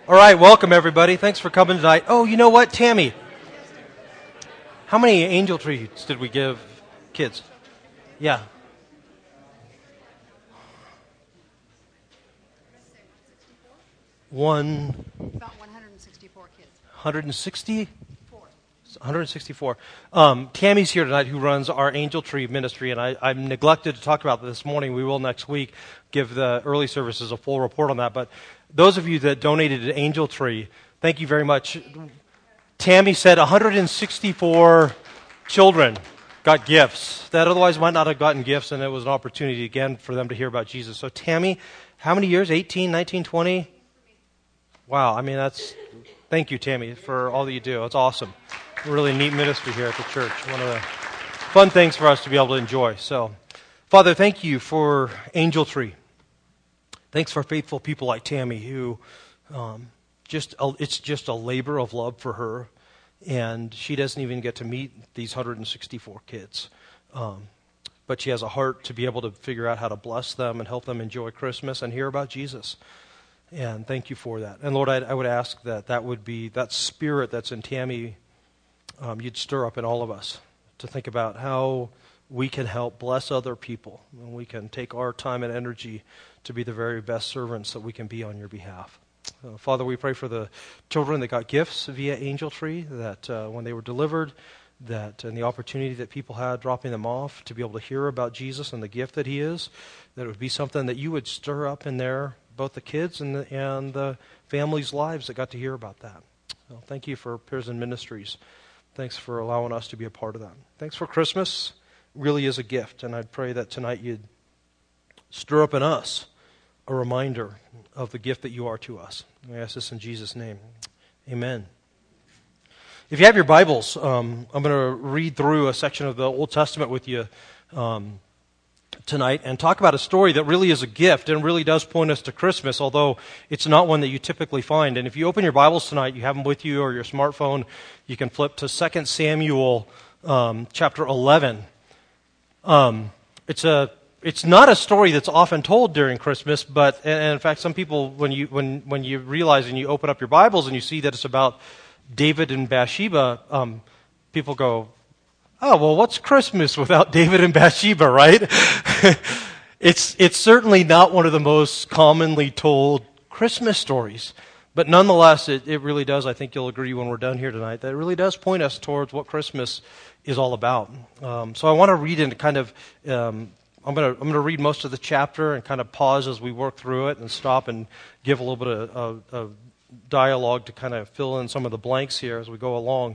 All right, welcome everybody. Thanks for coming tonight. Oh, you know what, Tammy? How many angel trees did we give kids? Yeah. About 164 kids. 160? 164. Tammy's here tonight, who runs our Angel Tree ministry, and I neglected to talk about this morning. We will next week give the early services a full report on that. But those of you that donated to Angel Tree, thank you very much. Tammy said 164 children got gifts that otherwise might not have gotten gifts, and it was an opportunity again for them to hear about Jesus. So Tammy, how many years? 18, 19, 20? Wow, I mean, thank you, Tammy, for all that you do. It's awesome. Really neat ministry here at the church. One of the fun things for us to be able to enjoy. So, Father, thank you for Angel Tree. Thanks for faithful people like Tammy who it's just a labor of love for her. And she doesn't even get to meet these 164 kids. But she has a heart to be able to figure out how to bless them and help them enjoy Christmas and hear about Jesus. And thank you for that. And Lord, I would ask that would be that spirit that's in Tammy, you'd stir up in all of us to think about how we can help bless other people. And we can take our time and energy to be the very best servants that we can be on your behalf. Father, we pray for the children that got gifts via Angel Tree, that when they were delivered, and the opportunity that people had dropping them off to be able to hear about Jesus and the gift that he is, that it would be something that you would stir up in both the kids and the families' lives that got to hear about that. Well, thank you for Prison Ministries. Thanks for allowing us to be a part of that. Thanks for Christmas. It really is a gift, and I'd pray that tonight you'd stir up in us a reminder of the gift that you are to us. I ask this in Jesus' name. Amen. If you have your Bibles, I'm going to read through a section of the Old Testament with you tonight and talk about a story that really is a gift and really does point us to Christmas, although it's not one that you typically find. And if you open your Bibles tonight, you have them with you or your smartphone, you can flip to 2 Samuel chapter 11. It's not a story that's often told during Christmas, but and in fact, some people, when you realize and you open up your Bibles and you see that it's about David and Bathsheba, people go, oh, well, what's Christmas without David and Bathsheba, right? It's certainly not one of the most commonly told Christmas stories. But nonetheless, it really does, I think you'll agree when we're done here tonight, that it really does point us towards what Christmas is all about. So I want to read into kind of, I'm going to read most of the chapter and kind of pause as we work through it and stop and give a little bit of dialogue to kind of fill in some of the blanks here as we go along.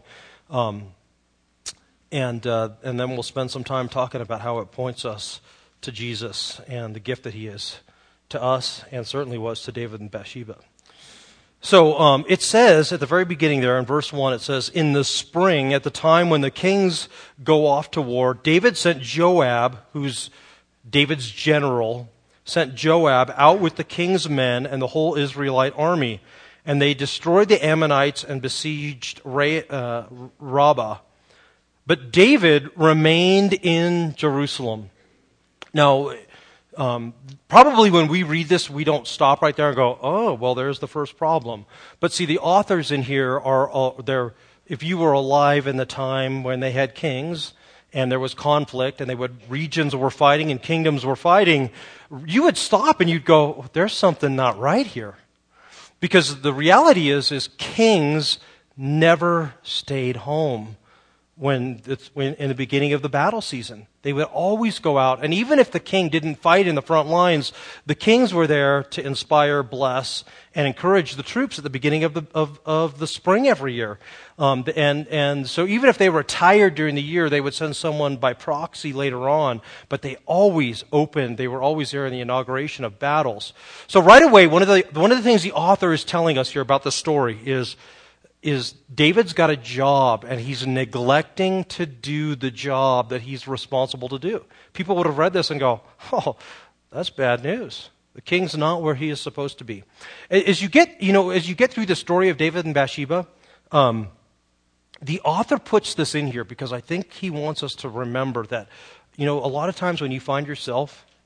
And then we'll spend some time talking about how it points us to Jesus and the gift that he is to us and certainly was to David and Bathsheba. So it says at the very beginning there in verse 1, it says, in the spring, at the time when the kings go off to war, David sent Joab, who's David's general, sent Joab out with the king's men and the whole Israelite army. And they destroyed the Ammonites and besieged Rabbah. But David remained in Jerusalem. Now, probably when we read this, we don't stop right there and go, oh, well, there's the first problem. But see, the authors in here they're, if you were alive in the time when they had kings and there was conflict and regions were fighting and kingdoms were fighting, you would stop and you'd go, there's something not right here. Because the reality is kings never stayed home when in the beginning of the battle season. They would always go out, and even if the king didn't fight in the front lines, the kings were there to inspire, bless, and encourage the troops at the beginning of the spring every year. And so even if they were tired during the year, they would send someone by proxy later on, but they always opened, they were always there in the inauguration of battles. So right away, one of the things the author is telling us here about the story is David's got a job, and he's neglecting to do the job that he's responsible to do. People would have read this and go, oh, that's bad news. The king's not where he is supposed to be. As you get through the story of David and Bathsheba, the author puts this in here because I think he wants us to remember that, a lot of times when you find yourself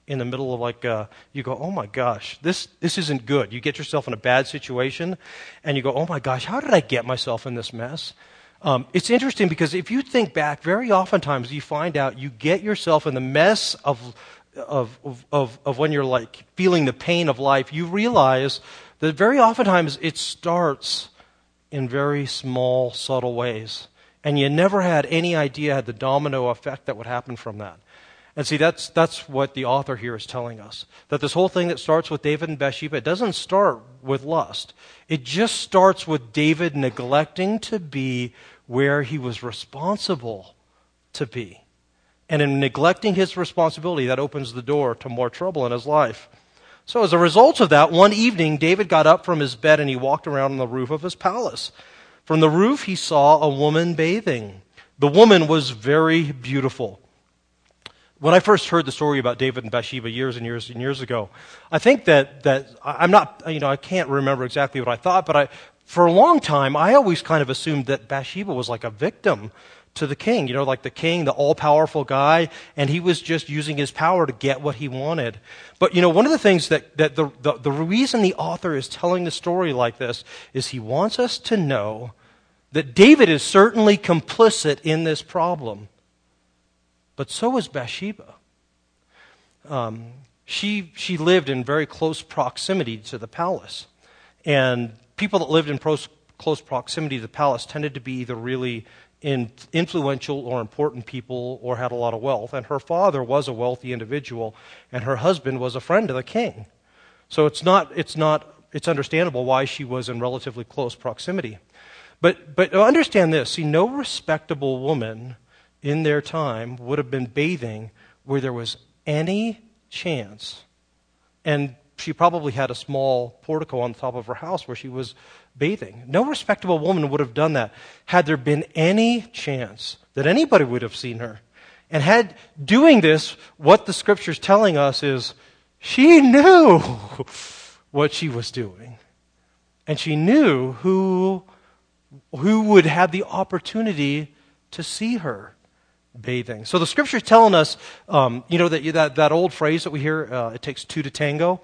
in the middle of you go, oh my gosh, this isn't good. You get yourself in a bad situation, and you go, oh my gosh, how did I get myself in this mess? It's interesting because if you think back, very oftentimes you find out you get yourself in the mess of when you're like feeling the pain of life. You realize that very oftentimes it starts in very small, subtle ways, and you never had any idea the domino effect that would happen from that. And see, that's what the author here is telling us. That this whole thing that starts with David and Bathsheba, it doesn't start with lust. It just starts with David neglecting to be where he was responsible to be. And in neglecting his responsibility, that opens the door to more trouble in his life. So as a result of that, one evening, David got up from his bed and he walked around on the roof of his palace. From the roof, he saw a woman bathing. The woman was very beautiful. When I first heard the story about David and Bathsheba years and years and years ago, I think that I'm not, I can't remember exactly what I thought, but for a long time, I always kind of assumed that Bathsheba was like a victim to the king, like the king, the all-powerful guy, and he was just using his power to get what he wanted. But, one of the things that the reason the author is telling the story like this is he wants us to know that David is certainly complicit in this problem. But so is Bathsheba. She lived in very close proximity to the palace. And people that lived in close proximity to the palace tended to be either really influential or important people or had a lot of wealth. And her father was a wealthy individual, and her husband was a friend of the king. So it's understandable why she was in relatively close proximity. But understand this, see, no respectable woman in their time would have been bathing where there was any chance. And she probably had a small portico on the top of her house where she was bathing. No respectable woman would have done that had there been any chance that anybody would have seen her. And had doing this, what the scripture's telling us is she knew what she was doing. And she knew who would have the opportunity to see her bathing. So the scripture is telling us, that old phrase that we hear, it takes two to tango.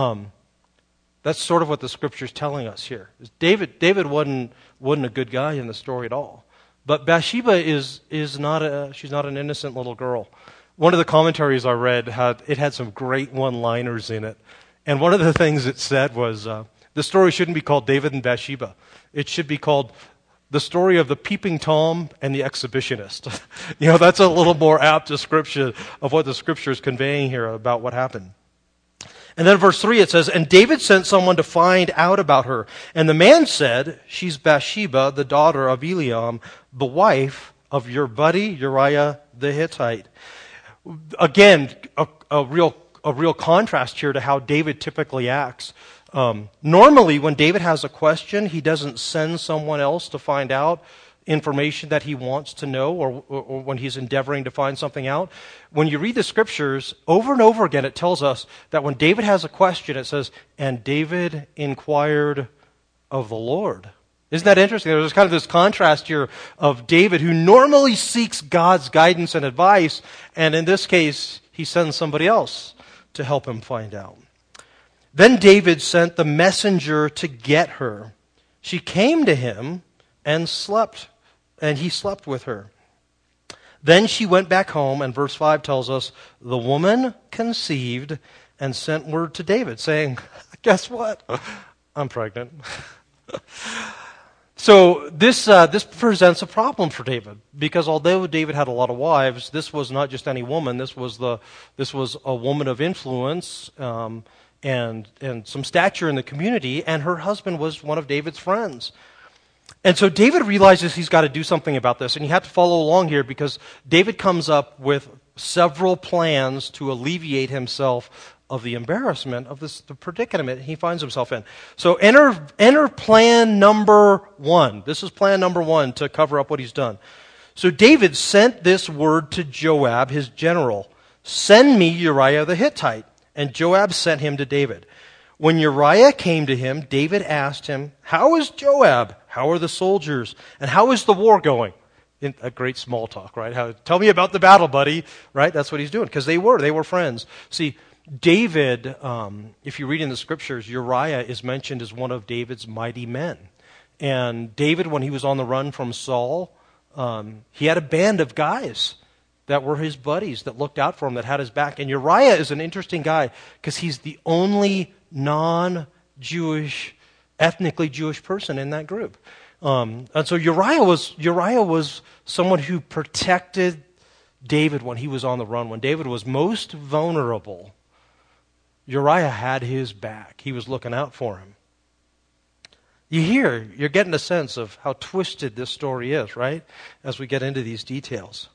That's sort of what the scripture is telling us here. David wasn't a good guy in the story at all. But Bathsheba she's not an innocent little girl. One of the commentaries I read had some great one-liners in it. And one of the things it said was, the story shouldn't be called David and Bathsheba. It should be called The Story of the Peeping Tom and the Exhibitionist. That's a little more apt description of what the scripture is conveying here about what happened. And then verse 3 it says, and David sent someone to find out about her. And the man said, she's Bathsheba, the daughter of Eliam, the wife of your buddy Uriah the Hittite. Again, a real contrast here to how David typically acts. Normally, when David has a question, he doesn't send someone else to find out information that he wants to know or when he's endeavoring to find something out. When you read the scriptures, over and over again, it tells us that when David has a question, it says, and David inquired of the Lord. Isn't that interesting? There's kind of this contrast here of David who normally seeks God's guidance and advice, and in this case, he sends somebody else to help him find out. Then David sent the messenger to get her. She came to him and he slept with her. Then she went back home, and verse 5 tells us, the woman conceived and sent word to David, saying, guess what? I'm pregnant. So this presents a problem for David, because although David had a lot of wives, this was not just any woman. This was a woman of influence and some stature in the community, and her husband was one of David's friends. And so David realizes he's got to do something about this, and you have to follow along here because David comes up with several plans to alleviate himself of the embarrassment of the predicament he finds himself in. So enter plan number 1. This is plan number 1 to cover up what he's done. So David sent this word to Joab, his general, send me Uriah the Hittite. And Joab sent him to David. When Uriah came to him, David asked him, how is Joab? How are the soldiers? And how is the war going? In a great small talk, right? Tell me about the battle, buddy. Right? That's what he's doing, because they were friends. See, David, if you read in the scriptures, Uriah is mentioned as one of David's mighty men. And David, when he was on the run from Saul, he had a band of guys that were his buddies that looked out for him, that had his back. And Uriah is an interesting guy because he's the only non-Jewish, ethnically Jewish person in that group. And so Uriah was someone who protected David when he was on the run. When David was most vulnerable, Uriah had his back. He was looking out for him. You're getting a sense of how twisted this story is, right? As we get into these details.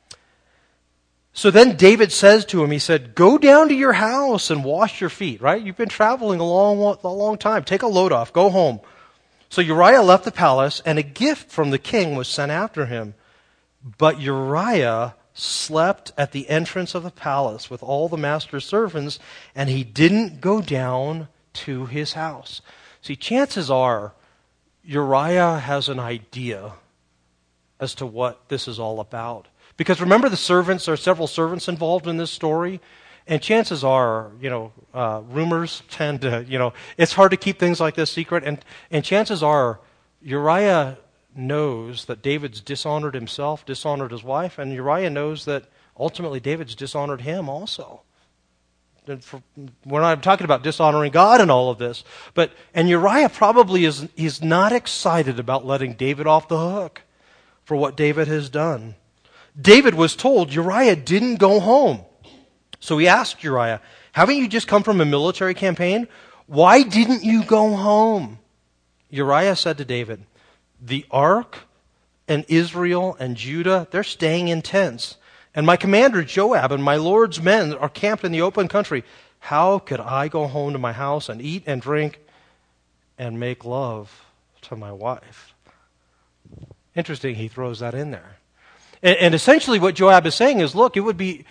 So then David says to him, he said, go down to your house and wash your feet, right? You've been traveling a long time. Take a load off. Go home. So Uriah left the palace, and a gift from the king was sent after him. But Uriah slept at the entrance of the palace with all the master's servants, and he didn't go down to his house. See, chances are Uriah has an idea as to what this is all about. Because remember, there are several servants involved in this story, and chances are, rumors tend to, it's hard to keep things like this secret, and chances are Uriah knows that David's dishonored himself, dishonored his wife, and Uriah knows that ultimately David's dishonored him also. We're not talking about dishonoring God in all of this, and Uriah probably is not excited about letting David off the hook for what David has done. David was told Uriah didn't go home. So he asked Uriah, haven't you just come from a military campaign? Why didn't you go home? Uriah said to David, the ark and Israel and Judah, they're staying in tents. And my commander Joab and my Lord's men are camped in the open country. How could I go home to my house and eat and drink and make love to my wife? Interesting, he throws that in there. And essentially what Joab is saying is, look, it would be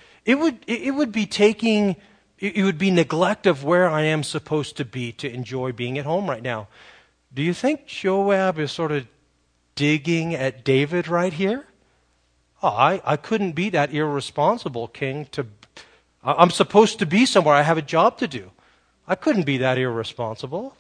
neglect of where I am supposed to be to enjoy being at home right now. Do you think Joab is sort of digging at David right here? Oh, I couldn't be that irresponsible, king. I'm supposed to be somewhere. I have a job to do. I couldn't be that irresponsible.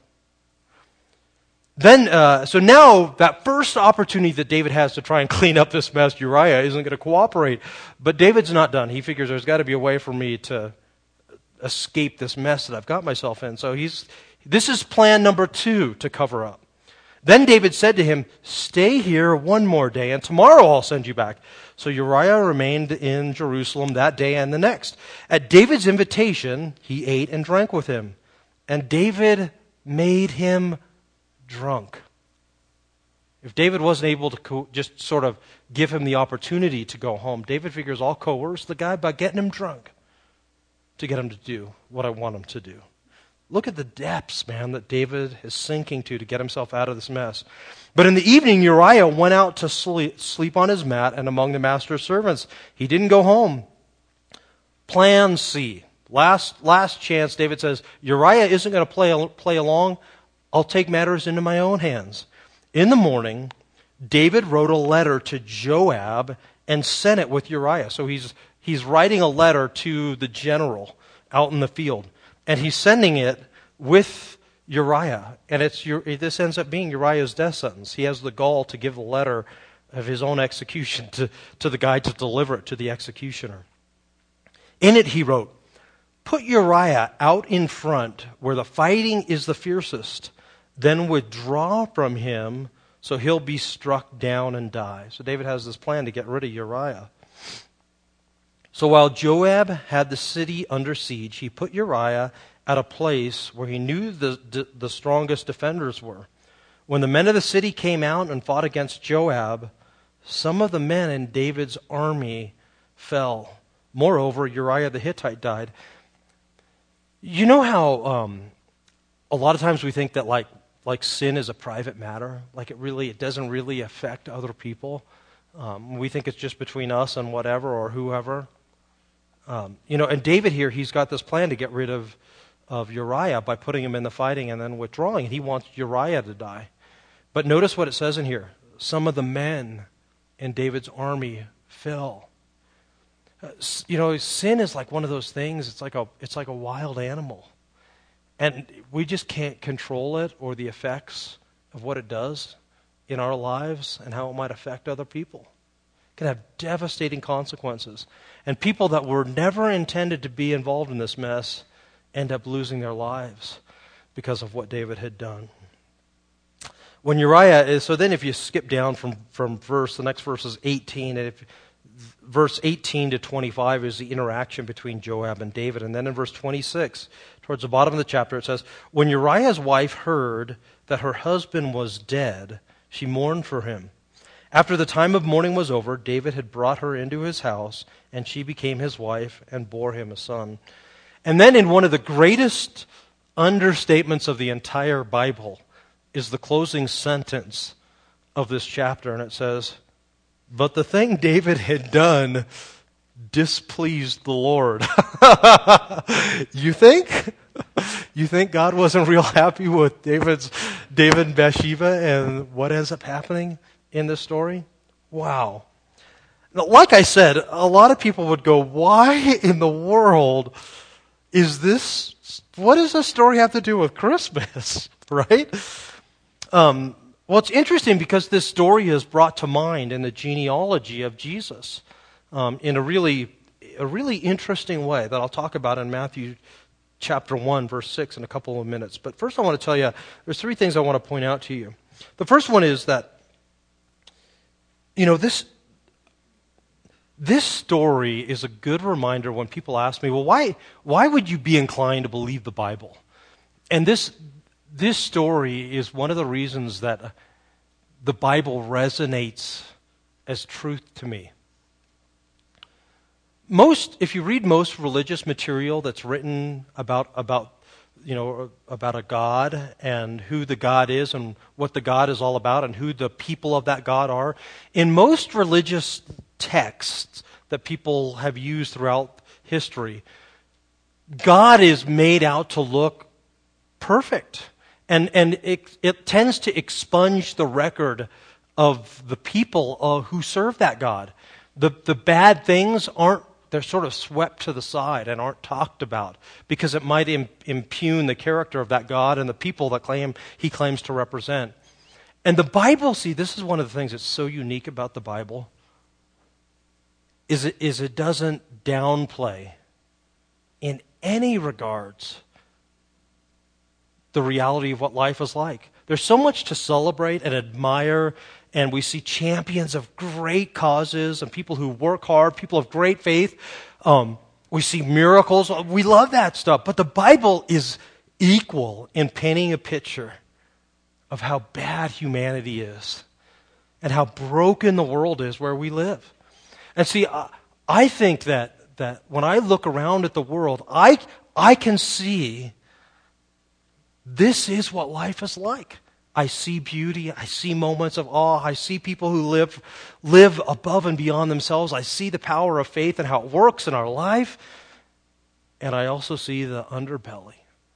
So now that first opportunity that David has to try and clean up this mess, Uriah isn't going to cooperate. But David's not done. He figures there's got to be a way for me to escape this mess that I've got myself in. So this is plan number 2 to cover up. Then David said to him, stay here one more day, and tomorrow I'll send you back. So Uriah remained in Jerusalem that day and the next. At David's invitation, he ate and drank with him. And David made him drunk. If David wasn't able to just sort of give him the opportunity to go home, David figures I'll coerce the guy by getting him drunk to get him to do what I want him to do. Look at the depths, man, that David is sinking to get himself out of this mess. But in the evening, Uriah went out to sleep on his mat and among the master's servants. He didn't go home. Plan C. Last chance, David says, Uriah isn't going to play along. I'll take matters into my own hands. In the morning, David wrote a letter to Joab and sent it with Uriah. So he's writing a letter to the general out in the field. And he's sending it with Uriah. And this ends up being Uriah's death sentence. He has the gall to give the letter of his own execution to the guy to deliver it to the executioner. In it he wrote, put Uriah out in front where the fighting is the fiercest. Then withdraw from him so he'll be struck down and die. So David has this plan to get rid of Uriah. So while Joab had the city under siege, he put Uriah at a place where he knew the strongest defenders were. When the men of the city came out and fought against Joab, some of the men in David's army fell. Moreover, Uriah the Hittite died. You know how a lot of times we think that like sin is a private matter, like it doesn't really affect other people. We think it's just between us and whatever or whoever. And David here, he's got this plan to get rid of Uriah by putting him in the fighting and then withdrawing. And he wants Uriah to die. But notice what it says in here. Some of the men in David's army fell. Sin is like one of those things. It's like a wild animal. And we just can't control it or the effects of what it does in our lives and how it might affect other people. It can have devastating consequences. And people that were never intended to be involved in this mess end up losing their lives because of what David had done. When Uriah is, so then if you skip down from the next verse is 18, and verse 18 to 25 is the interaction between Joab and David. And then in verse 26, towards the bottom of the chapter, it says, when Uriah's wife heard that her husband was dead, she mourned for him. After the time of mourning was over, David had brought her into his house, and she became his wife and bore him a son. And then in one of the greatest understatements of the entire Bible is the closing sentence of this chapter, and it says, but the thing David had done displeased the Lord. You think? You think God wasn't real happy with David and Bathsheba and what ends up happening in this story? Wow. Now, like I said, a lot of people would go, why in the world is this? What does this story have to do with Christmas? Right? Well, it's interesting because this story is brought to mind in the genealogy of Jesus in a really interesting way that I'll talk about in Matthew chapter 1, verse 6 in a couple of minutes. But first I want to tell you, there's three things I want to point out to you. The first one is that, this story is a good reminder when people ask me, well, why would you be inclined to believe the Bible? And this story is one of the reasons that the Bible resonates as truth to me. If you read most religious material that's written about a God and who the God is and what the God is all about and who the people of that God are, in most religious texts that people have used throughout history, God is made out to look perfect. And it tends to expunge the record of the people who serve that God. The bad things they're sort of swept to the side and aren't talked about because it might impugn the character of that God and the people that he claims to represent. And the Bible, this is one of the things that's so unique about the Bible, is it doesn't downplay in any regards the reality of what life is like. There's so much to celebrate and admire, and we see champions of great causes and people who work hard, people of great faith. We see miracles. We love that stuff. But the Bible is equal in painting a picture of how bad humanity is and how broken the world is where we live. And see, I think that when I look around at the world, I can see this is what life is like. I see beauty. I see moments of awe. I see people who live above and beyond themselves. I see the power of faith and how it works in our life. And I also see the underbelly.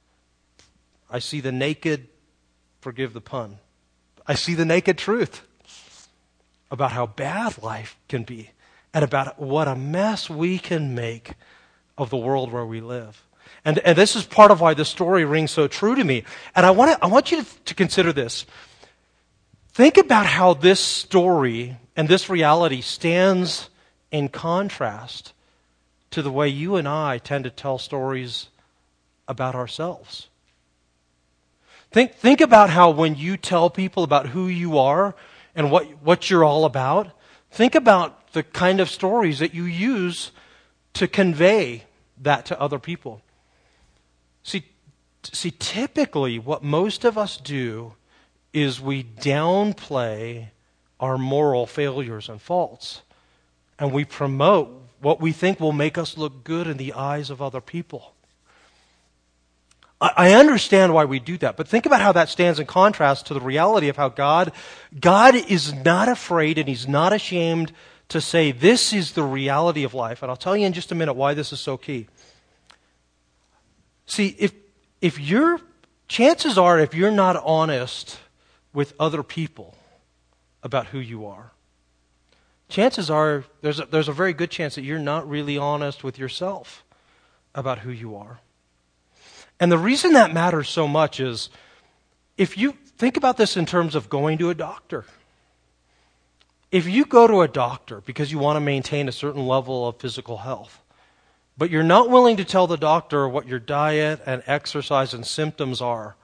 I see the naked, forgive the pun, I see the naked truth about how bad life can be and about what a mess we can make of the world where we live. And this is part of why the story rings so true to me. And I want you to consider this. Think about how this story and this reality stands in contrast to the way you and I tend to tell stories about ourselves. Think about how when you tell people about who you are and what you're all about, think about the kind of stories that you use to convey that to other people. See, typically what most of us do is we downplay our moral failures and faults, and we promote what we think will make us look good in the eyes of other people. I understand why we do that, but think about how that stands in contrast to the reality of how God is not afraid and He's not ashamed to say this is the reality of life. And I'll tell you in just a minute why this is so key. See, chances are if you're not honest with other people about who you are, chances are there's a very good chance that you're not really honest with yourself about who you are. And the reason that matters so much is, if you think about this in terms of going to a doctor. If you go to a doctor because you want to maintain a certain level of physical health, but you're not willing to tell the doctor what your diet and exercise and symptoms are,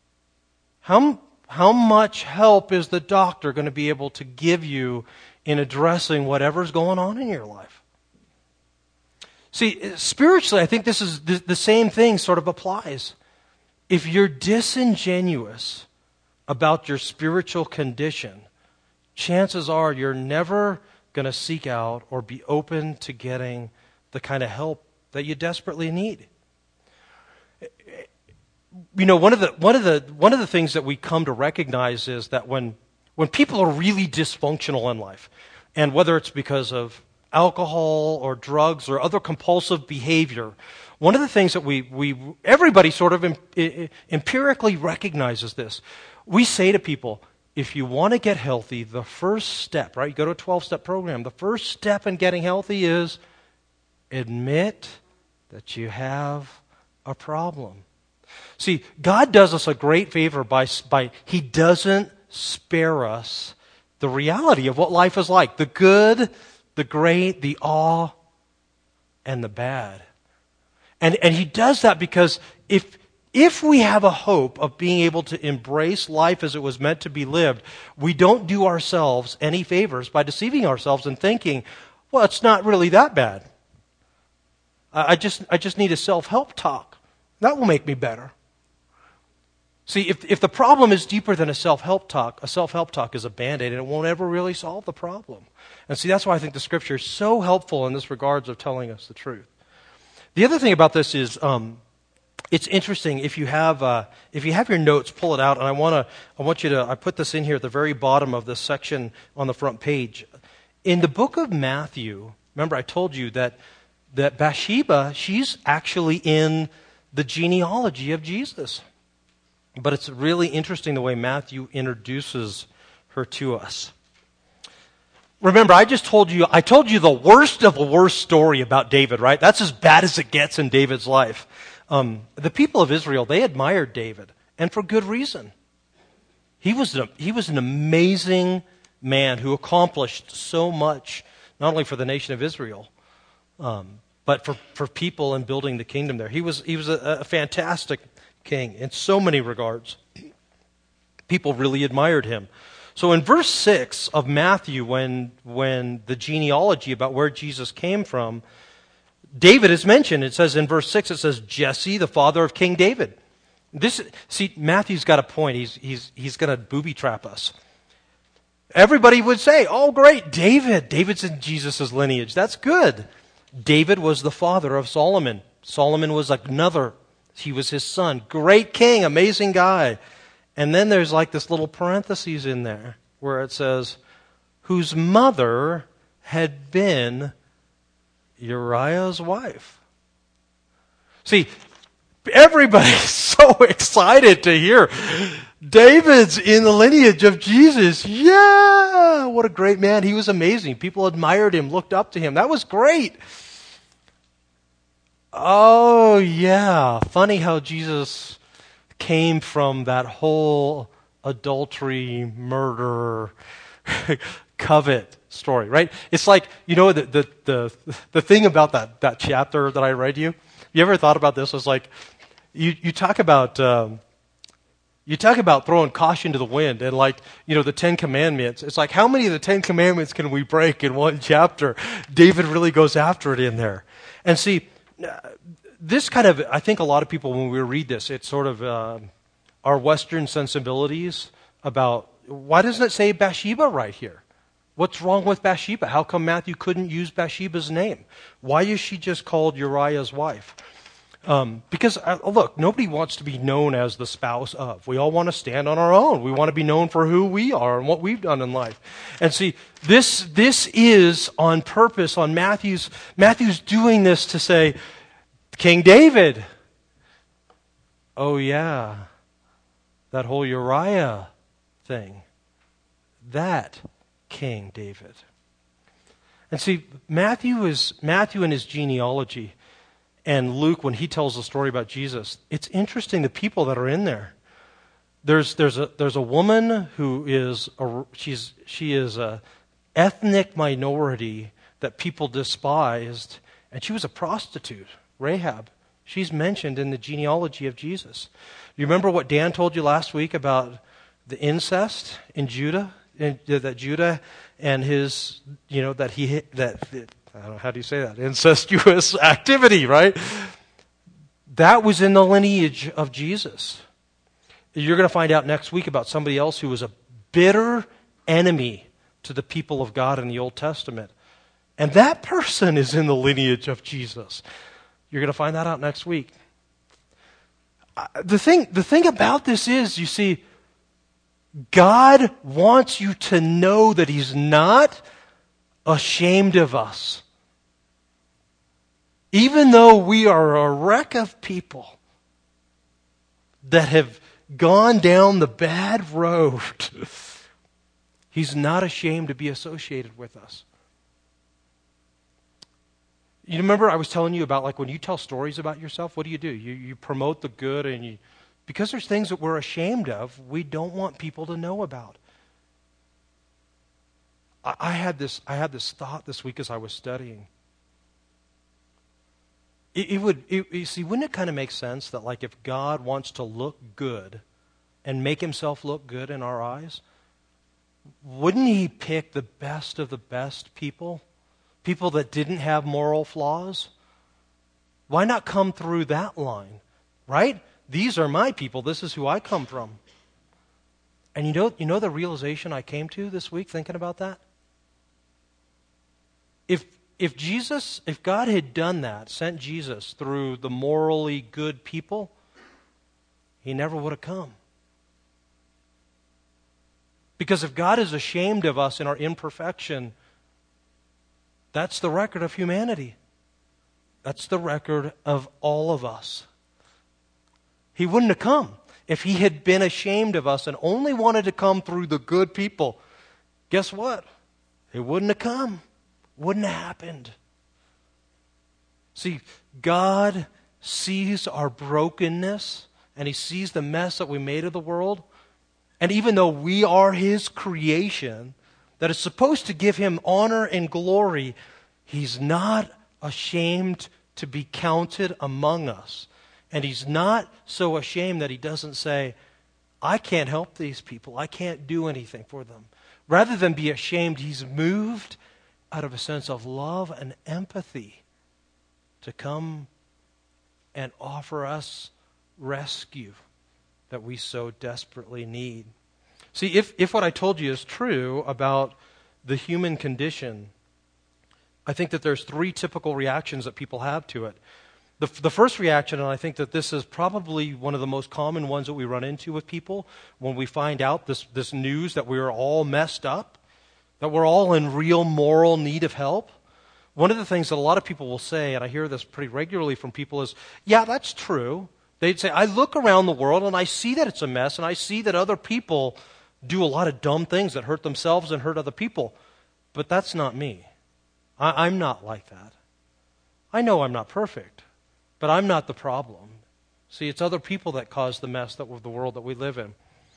how much help is the doctor going to be able to give you in addressing whatever's going on in your life? See, spiritually, I think this is the same thing sort of applies. If you're disingenuous about your spiritual condition, chances are you're never going to seek out or be open to getting the kind of help that you desperately need. You know, one of the things that we come to recognize is that when people are really dysfunctional in life, and whether it's because of alcohol or drugs or other compulsive behavior, one of the things that everybody sort of empirically recognizes this. We say to people, if you want to get healthy, the first step, right? You go to a 12-step program. The first step in getting healthy is admit that you have a problem. See, God does us a great favor by He doesn't spare us the reality of what life is like. The good, the great, the awe, and the bad. And He does that because if we have a hope of being able to embrace life as it was meant to be lived, we don't do ourselves any favors by deceiving ourselves and thinking, well, it's not really that bad. I just need a self-help talk. That will make me better. See, if the problem is deeper than a self-help talk is a Band-Aid, and it won't ever really solve the problem. And see, that's why I think the Scripture is so helpful in this regards of telling us the truth. The other thing about this is, it's interesting. If you have your notes, pull it out, and I put this in here at the very bottom of this section on the front page. In the book of Matthew, remember I told you that Bathsheba, she's actually in the genealogy of Jesus. But it's really interesting the way Matthew introduces her to us. Remember, I told you the worst of the worst story about David, right? That's as bad as it gets in David's life. The people of Israel, they admired David, and for good reason. He was an amazing man who accomplished so much, not only for the nation of Israel, but for people in building the kingdom there. He was a fantastic king in so many regards. People really admired him. So in verse 6 of Matthew, when the genealogy about where Jesus came from, David is mentioned. It says in verse 6, it says, Jesse, the father of King David. Matthew's got a point. He's going to booby trap us. Everybody would say, oh, great, David's in Jesus' lineage. That's good. David was the father of Solomon. Solomon was he was his son. Great king, amazing guy. And then there's like this little parentheses in there where it says, whose mother had been Uriah's wife. See, everybody's so excited to hear David's in the lineage of Jesus. Yeah, what a great man. He was amazing. People admired him, looked up to him. That was great. Oh, yeah. Funny how Jesus came from that whole adultery, murder, covet story, right? It's like, the thing about that chapter that I read you ever thought about this? It's like, you talk about throwing caution to the wind and the 10 Commandments. It's like, how many of the 10 Commandments can we break in one chapter? David really goes after it in there. And see, this kind of, I think a lot of people, when we read this, it's sort of our Western sensibilities about, why doesn't it say Bathsheba right here? What's wrong with Bathsheba? How come Matthew couldn't use Bathsheba's name? Why is she just called Uriah's wife? Because, look, nobody wants to be known as the spouse of. We all want to stand on our own. We want to be known for who we are and what we've done in life. And see, this is on purpose on Matthew's doing this to say, King David. Oh yeah, that whole Uriah thing. That King David. And see, Matthew in his genealogy, and Luke, when he tells the story about Jesus, it's interesting the people that are in there. There's a woman who is she is a ethnic minority that people despised, and she was a prostitute, Rahab. She's mentioned in the genealogy of Jesus. You remember what Dan told you last week about the incest in Judah, that Judah and his, I don't know, how do you say that? Incestuous activity, right? That was in the lineage of Jesus. You're going to find out next week about somebody else who was a bitter enemy to the people of God in the Old Testament. And that person is in the lineage of Jesus. You're going to find that out next week. The thing about this is, you see, God wants you to know that He's not ashamed of us. Even though we are a wreck of people that have gone down the bad road, He's not ashamed to be associated with us. You remember I was telling you about, like, when you tell stories about yourself, what do? You promote the good, and because there's things that we're ashamed of, we don't want people to know about. I had this thought this week as I was studying. You see, wouldn't it kind of make sense that, like, if God wants to look good and make Himself look good in our eyes, wouldn't He pick the best of the best people? People that didn't have moral flaws? Why not come through that line, right? These are my people. This is who I come from. And you know the realization I came to this week thinking about that? If God had done that, sent Jesus through the morally good people, He never would have come. Because if God is ashamed of us in our imperfection, that's the record of humanity. That's the record of all of us. He wouldn't have come. If He had been ashamed of us and only wanted to come through the good people, guess what? It wouldn't have come. Wouldn't have happened. See, God sees our brokenness, and He sees the mess that we made of the world. And even though we are His creation, that is supposed to give Him honor and glory, He's not ashamed to be counted among us. And He's not so ashamed that He doesn't say, I can't help these people. I can't do anything for them. Rather than be ashamed, He's moved out of a sense of love and empathy to come and offer us rescue that we so desperately need. See, if what I told you is true about the human condition, I think that there's three typical reactions that people have to it. The first reaction, and I think that this is probably one of the most common ones that we run into with people when we find out this news that we're all messed up, that we're all in real moral need of help. One of the things that a lot of people will say, and I hear this pretty regularly from people, is, yeah, that's true. They'd say, I look around the world and I see that it's a mess, and I see that other people do a lot of dumb things that hurt themselves and hurt other people. But that's not me. I'm not like that. I know I'm not perfect, but I'm not the problem. See, it's other people that cause the mess the world that we live in.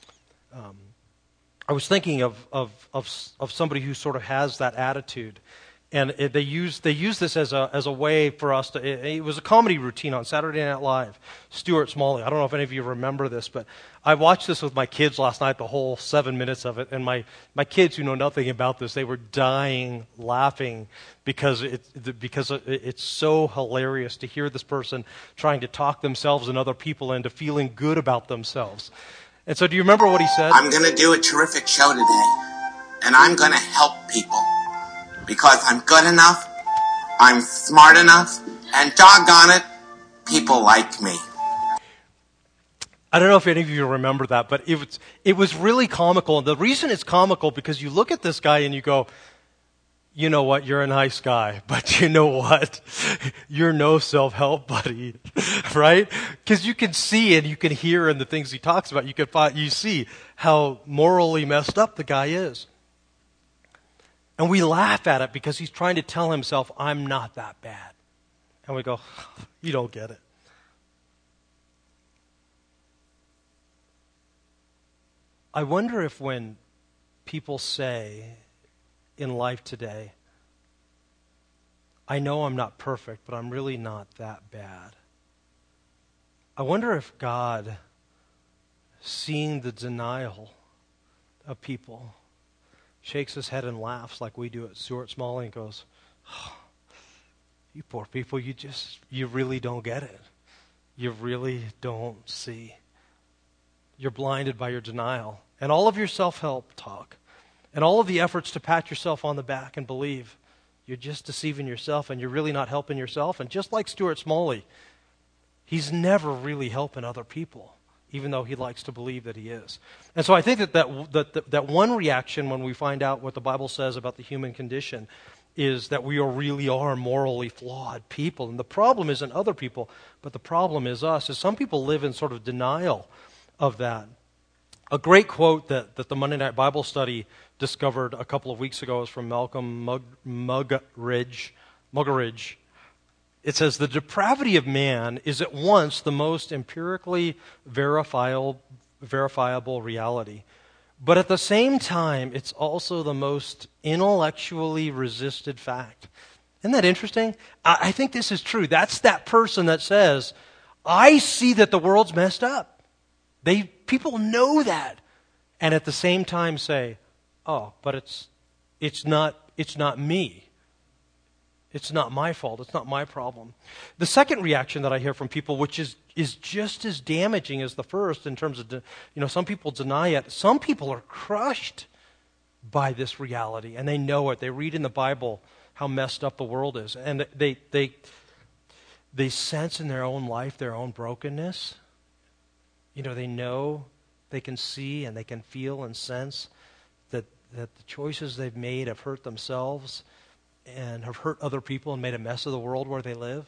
I was thinking of somebody who sort of has that attitude. And they use this as a way for us to. It was a comedy routine on Saturday Night Live. Stuart Smalley. I don't know if any of you remember this, but I watched this with my kids last night, the whole 7 minutes of it. And my kids, who know nothing about this, they were dying laughing because it's so hilarious to hear this person trying to talk themselves and other people into feeling good about themselves. And so, do you remember what he said? I'm going to do a terrific show today, and I'm going to help people. Because I'm good enough, I'm smart enough, and doggone it, people like me. I don't know if any of you remember that, but it was really comical. And the reason it's comical, because you look at this guy and you go, you know what, you're a nice guy, but you know what, you're no self-help buddy, right? Because you can see and you can hear in the things he talks about, you see how morally messed up the guy is. And we laugh at it because he's trying to tell himself, I'm not that bad. And we go, you don't get it. I wonder if when people say in life today, I know I'm not perfect, but I'm really not that bad. I wonder if God, seeing the denial of people, shakes his head and laughs like we do at Stuart Smalley and goes, oh, you poor people, you really don't get it. You really don't see. You're blinded by your denial and all of your self-help talk and all of the efforts to pat yourself on the back and believe. You're just deceiving yourself and you're really not helping yourself. And just like Stuart Smalley, he's never really helping other people, even though he likes to believe that he is. And so I think that one reaction when we find out what the Bible says about the human condition is that we really are morally flawed people. And the problem isn't other people, but the problem is us. Is some people live in sort of denial of that. A great quote that the Monday Night Bible Study discovered a couple of weeks ago is from Malcolm Muggeridge. It says, the depravity of man is at once the most empirically verifiable reality, but at the same time, it's also the most intellectually resisted fact. Isn't that interesting? I think this is true. That's that person that says, I see that the world's messed up. People know that. And at the same time say, oh, but it's not me. It's not my fault. It's not my problem. The second reaction that I hear from people, which is just as damaging as the first in terms of, some people deny it. Some people are crushed by this reality, and they know it. They read in the Bible how messed up the world is, and they sense in their own life their own brokenness. They know, they can see, and they can feel and sense that the choices they've made have hurt themselves and have hurt other people and made a mess of the world where they live.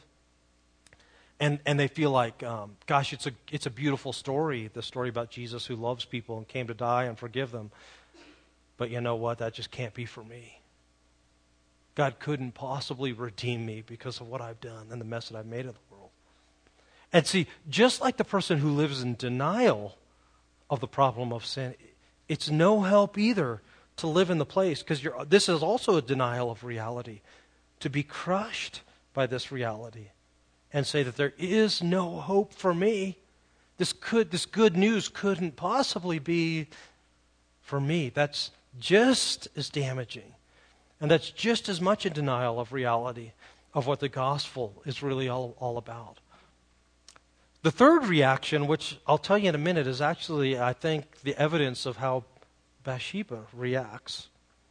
And they feel like, gosh, it's a beautiful story, the story about Jesus who loves people and came to die and forgive them. But you know what? That just can't be for me. God couldn't possibly redeem me because of what I've done and the mess that I've made of the world. And see, just like the person who lives in denial of the problem of sin, it's no help either to live in the place, because this is also a denial of reality, to be crushed by this reality and say that there is no hope for me. This good news couldn't possibly be for me. That's just as damaging. And that's just as much a denial of reality of what the gospel is really all about. The third reaction, which I'll tell you in a minute, is actually, I think, the evidence of how Bathsheba reacts.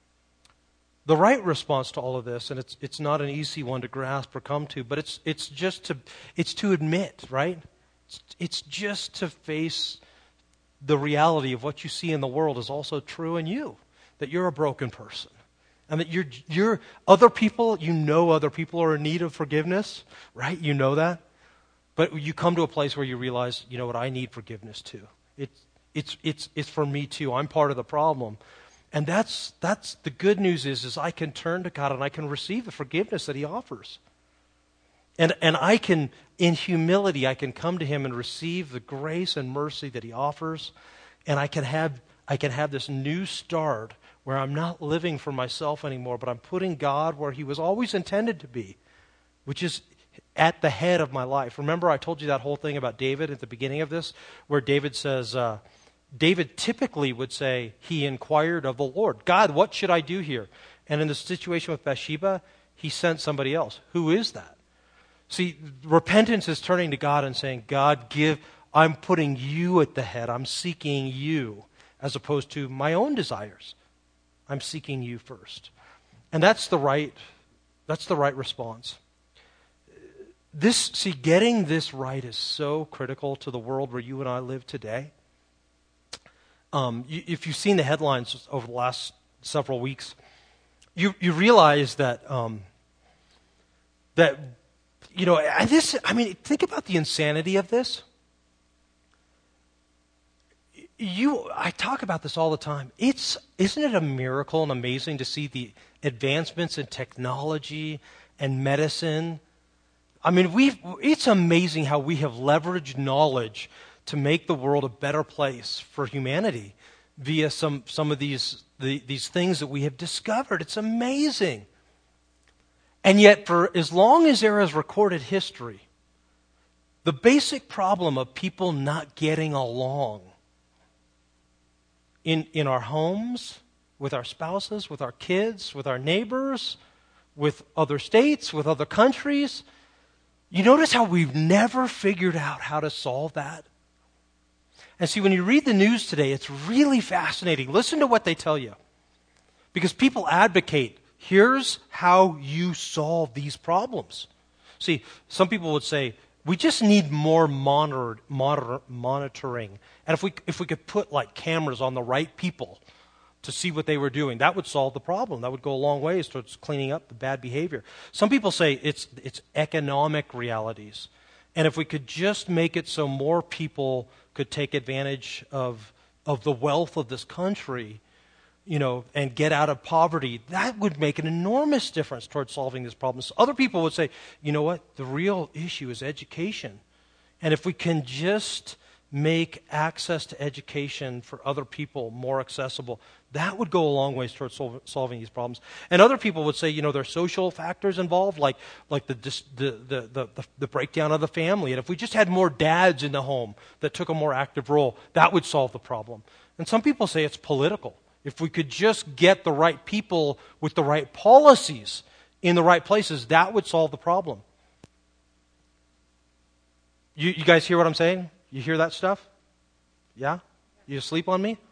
The right response to all of this, and it's not an easy one to grasp or come to, but it's to admit, right? It's just to face the reality of what you see in the world is also true in you, that you're a broken person, and that you're other people. Other people are in need of forgiveness, right? You know that, but you come to a place where you realize, you know what? I need forgiveness too. It's for me too. I'm part of the problem. And that's the good news is I can turn to God and I can receive the forgiveness that he offers. And I can, in humility, I can come to him and receive the grace and mercy that he offers. And I can have this new start where I'm not living for myself anymore, but I'm putting God where he was always intended to be, which is at the head of my life. Remember I told you that whole thing about David at the beginning of this, where David says, David typically would say he inquired of the Lord, God, what should I do here? And in the situation with Bathsheba, he sent somebody else. Who is that? See, repentance is turning to God and saying, God, I'm putting you at the head. I'm seeking you as opposed to my own desires. I'm seeking you first. And that's the right response. Getting this right is so critical to the world where you and I live today. If you've seen the headlines over the last several weeks, you realize that think about the insanity of this. I talk about this all the time. Isn't it a miracle and amazing to see the advancements in technology and medicine? I mean, it's amazing how we have leveraged knowledge to make the world a better place for humanity via some of these things that we have discovered. It's amazing. And yet, for as long as there is recorded history, the basic problem of people not getting along in our homes, with our spouses, with our kids, with our neighbors, with other states, with other countries, you notice how we've never figured out how to solve that? And see, when you read the news today, it's really fascinating. Listen to what they tell you. Because people advocate, here's how you solve these problems. See, some people would say, we just need more monitoring. And if we could put like cameras on the right people to see what they were doing, that would solve the problem. That would go a long ways towards cleaning up the bad behavior. Some people say it's economic realities. And if we could just make it so more people could take advantage of the wealth of this country, and get out of poverty, that would make an enormous difference towards solving this problem. So other people would say, you know what, the real issue is education. And if we can just make access to education for other people more accessible, that would go a long ways towards solving these problems. And other people would say, there are social factors involved, like the breakdown of the family. And if we just had more dads in the home that took a more active role, that would solve the problem. And some people say it's political. If we could just get the right people with the right policies in the right places, that would solve the problem. You guys hear what I'm saying? You hear that stuff? Yeah? You asleep on me?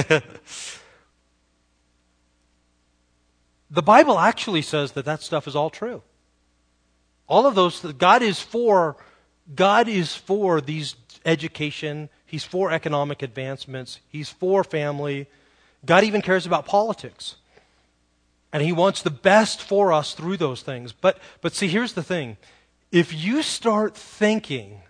The Bible actually says that stuff is all true. All of those, God is for these education. He's for economic advancements. He's for family. God even cares about politics. And He wants the best for us through those things. But see, here's the thing. If you start thinking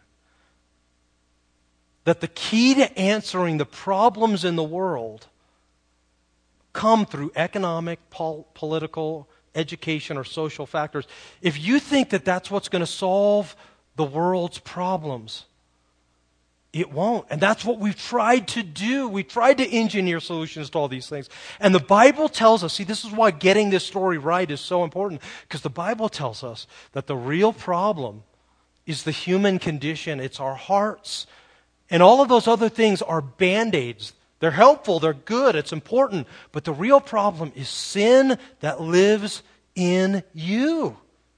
that the key to answering the problems in the world come through economic, political, education, or social factors, if you think that that's what's going to solve the world's problems, it won't. And that's what we've tried to do. We tried to engineer solutions to all these things. And the Bible tells us, see, this is why getting this story right is so important, because the Bible tells us that the real problem is the human condition. It's our hearts. And all of those other things are Band-Aids. They're helpful, they're good, it's important. But the real problem is sin that lives in you.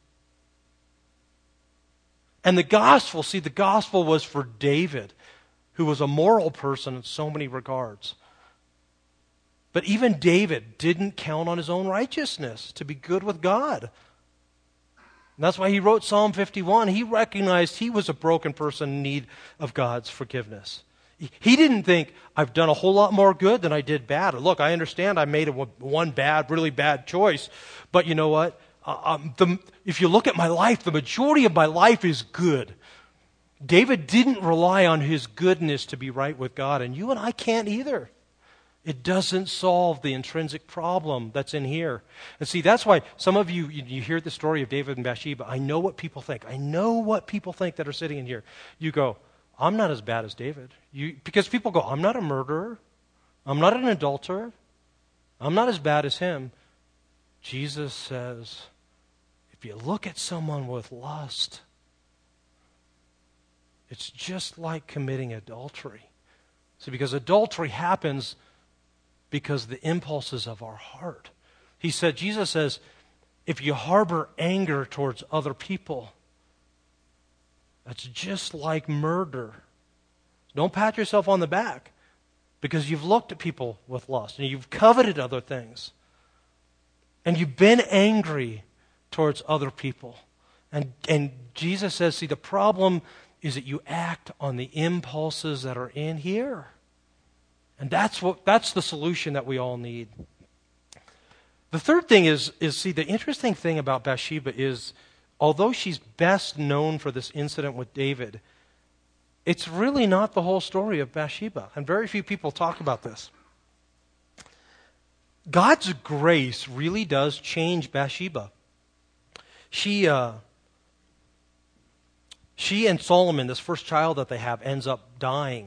And the gospel was for David, who was a moral person in so many regards. But even David didn't count on his own righteousness to be good with God. And that's why he wrote Psalm 51. He recognized he was a broken person in need of God's forgiveness. He didn't think, I've done a whole lot more good than I did bad. Look, I understand I made one really bad choice. But you know what? If you look at my life, the majority of my life is good. David didn't rely on his goodness to be right with God, and you and I can't either. It doesn't solve the intrinsic problem that's in here. And see, that's why some of you hear the story of David and Bathsheba. I know what people think. I know what people think that are sitting in here. You go, I'm not as bad as David. Because people go, I'm not a murderer. I'm not an adulterer. I'm not as bad as him. Jesus says, if you look at someone with lust, it's just like committing adultery. See, because adultery happens because the impulses of our heart. Jesus says, if you harbor anger towards other people, that's just like murder. Don't pat yourself on the back because you've looked at people with lust and you've coveted other things. And you've been angry towards other people. And Jesus says, see, the problem is that you act on the impulses that are in here. And that's the solution that we all need. The third thing is see, the interesting thing about Bathsheba is, although she's best known for this incident with David, it's really not the whole story of Bathsheba, and very few people talk about this. God's grace really does change Bathsheba. She and Solomon, this first child that they have, ends up dying.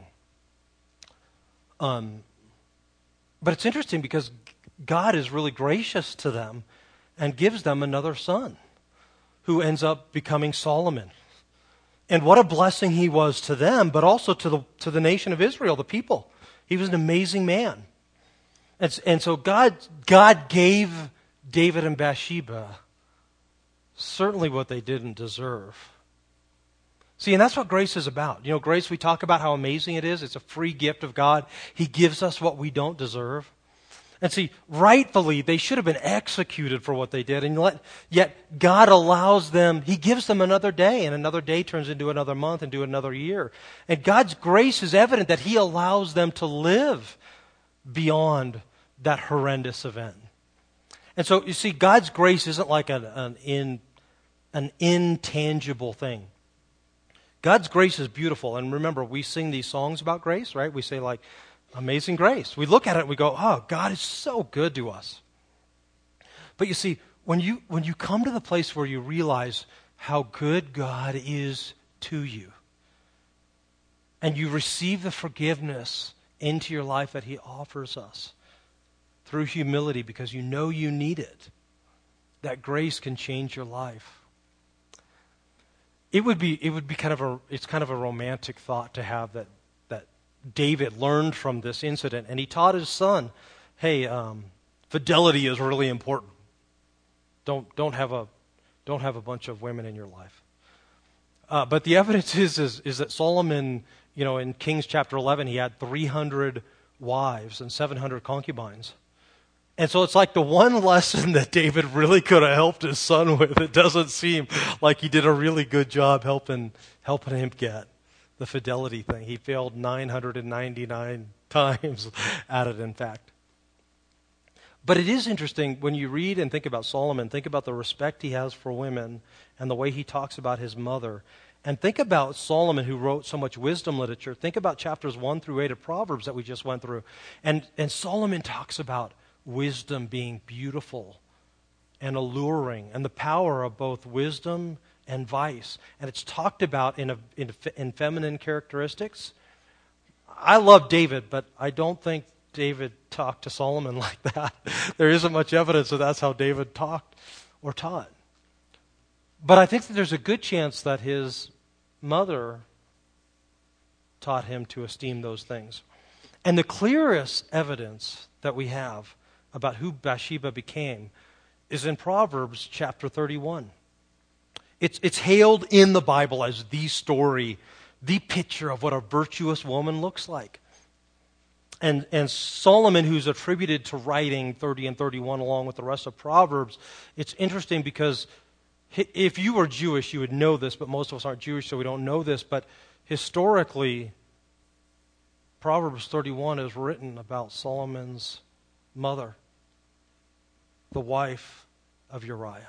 But it's interesting because God is really gracious to them and gives them another son who ends up becoming Solomon. And what a blessing he was to them, but also to the nation of Israel, the people. He was an amazing man. And so God gave David and Bathsheba certainly what they didn't deserve. See, and that's what grace is about. You know, grace, we talk about how amazing it is. It's a free gift of God. He gives us what we don't deserve. And see, rightfully, they should have been executed for what they did. And yet, God allows them, He gives them another day, and another day turns into another month, into another year. And God's grace is evident that He allows them to live beyond that horrendous event. And so, you see, God's grace isn't like an intangible thing. God's grace is beautiful. And remember, we sing these songs about grace, right? We say like, Amazing Grace. We look at it and we go, oh, God is so good to us. But you see, when you come to the place where you realize how good God is to you, and you receive the forgiveness into your life that He offers us through humility because you know you need it, that grace can change your life. It would be kind of a romantic thought to have that David learned from this incident, and he taught his son, hey, fidelity is really important. Don't have a bunch of women in your life. But the evidence is that Solomon, you know, in Kings chapter 11, he had 300 wives and 700 concubines. And so it's like the one lesson that David really could have helped his son with. It doesn't seem like he did a really good job helping him get the fidelity thing. He failed 999 times at it, in fact. But it is interesting when you read and think about Solomon, think about the respect he has for women and the way he talks about his mother. And think about Solomon, who wrote so much wisdom literature. Think about chapters 1 through 8 of Proverbs that we just went through. And Solomon talks about wisdom being beautiful and alluring and the power of both wisdom and vice. And it's talked about in feminine characteristics. I love David, but I don't think David talked to Solomon like that. There isn't much evidence that that's how David talked or taught. But I think that there's a good chance that his mother taught him to esteem those things. And the clearest evidence that we have about who Bathsheba became is in Proverbs chapter 31. It's hailed in the Bible as the story, the picture of what a virtuous woman looks like. And Solomon, who's attributed to writing 30 and 31 along with the rest of Proverbs, it's interesting because if you were Jewish, you would know this, but most of us aren't Jewish, so we don't know this. But historically, Proverbs 31 is written about Solomon's mother, the wife of Uriah.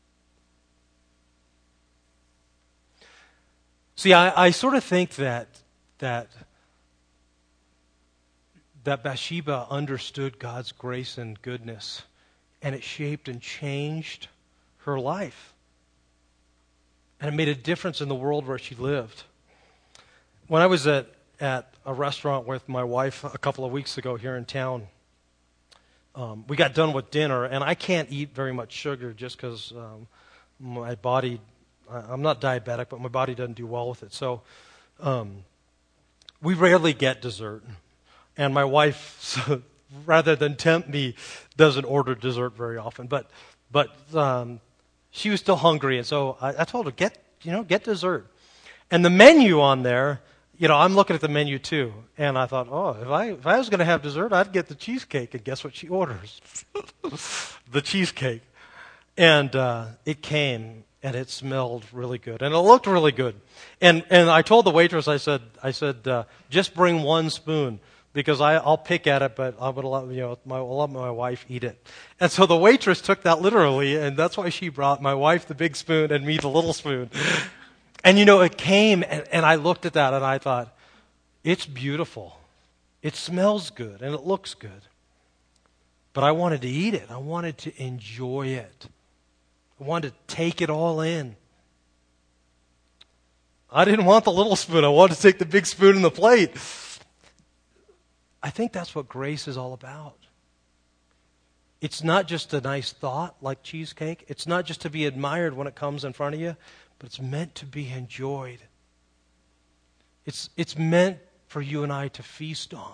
See, I sort of think that Bathsheba understood God's grace and goodness, and it shaped and changed her life. And it made a difference in the world where she lived. When I was at a restaurant with my wife a couple of weeks ago here in town, we got done with dinner, and I can't eat very much sugar just because my body, I'm not diabetic, but my body doesn't do well with it. So we rarely get dessert. And my wife, rather than tempt me, doesn't order dessert very often. But she was still hungry, and so I told her, get dessert. And the menu on there, I'm looking at the menu too, and I thought, if I was going to have dessert, I'd get the cheesecake. And guess what she orders? The cheesecake. And it came, and it smelled really good, and it looked really good. And I told the waitress, I said, just bring one spoon, because I'll pick at it, but I'm going to let my wife eat it. And so the waitress took that literally, and that's why she brought my wife the big spoon and me the little spoon. And it came, and I looked at that and I thought, it's beautiful. It smells good and it looks good. But I wanted to eat it. I wanted to enjoy it. I wanted to take it all in. I didn't want the little spoon. I wanted to take the big spoon in the plate. I think that's what grace is all about. It's not just a nice thought like cheesecake. It's not just to be admired when it comes in front of you, but it's meant to be enjoyed. It's meant for you and I to feast on.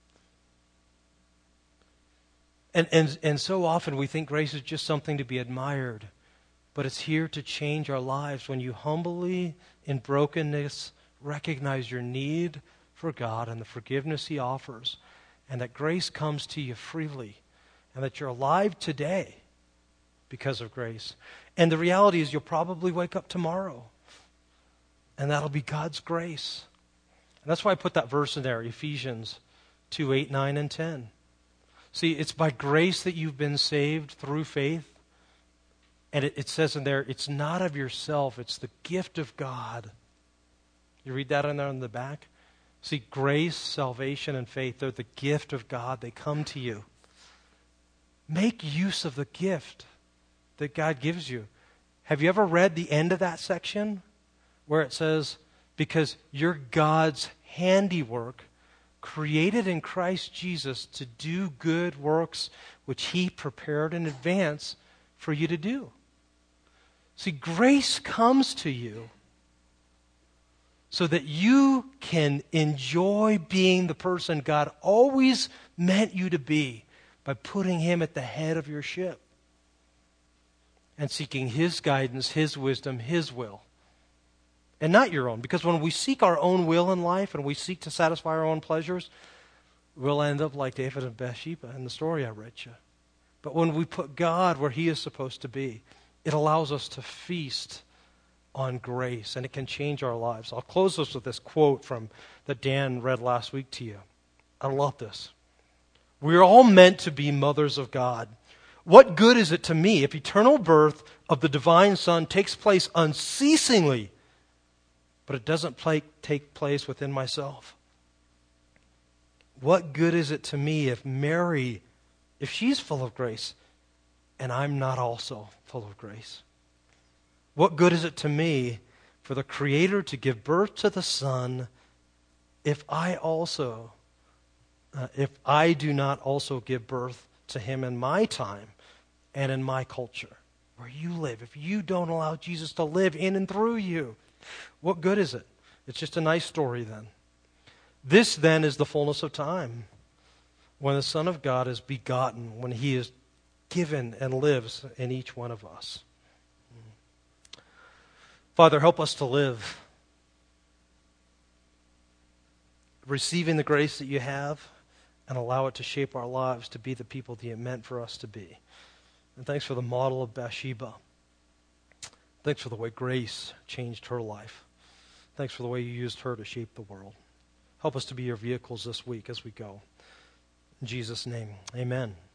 And so often we think grace is just something to be admired, but it's here to change our lives when you humbly, in brokenness, recognize your need for God and the forgiveness He offers, and that grace comes to you freely, and that you're alive today because of grace. And the reality is you'll probably wake up tomorrow, and that'll be God's grace. And that's why I put that verse in there, Ephesians 2, 8, 9, and 10. See, it's by grace that you've been saved through faith. And it says in there, it's not of yourself, it's the gift of God. You read that in there in the back? See, grace, salvation, and faith, they're the gift of God. They come to you. Make use of the gift that God gives you. Have you ever read the end of that section where it says, because you're God's handiwork, created in Christ Jesus to do good works which He prepared in advance for you to do. See, grace comes to you so that you can enjoy being the person God always meant you to be by putting Him at the head of your ship and seeking His guidance, His wisdom, His will. And not your own. Because when we seek our own will in life and we seek to satisfy our own pleasures, we'll end up like David and Bathsheba in the story I read you. But when we put God where He is supposed to be, it allows us to feast on grace, and it can change our lives. I'll close this with this quote that Dan read last week to you. I love this. We're all meant to be mothers of God. What good is it to me if eternal birth of the divine Son takes place unceasingly, but it doesn't take place within myself? What good is it to me if Mary, if she's full of grace, and I'm not also full of grace? What good is it to me for the Creator to give birth to the Son if I do not also give birth to Him in my time and in my culture, where you live? If you don't allow Jesus to live in and through you, what good is it? It's just a nice story then. This then is the fullness of time, when the Son of God is begotten, when He is given and lives in each one of us. Father, help us to live receiving the grace that You have and allow it to shape our lives to be the people that You meant for us to be. And thanks for the model of Bathsheba. Thanks for the way grace changed her life. Thanks for the way You used her to shape the world. Help us to be Your vehicles this week as we go. In Jesus' name, amen.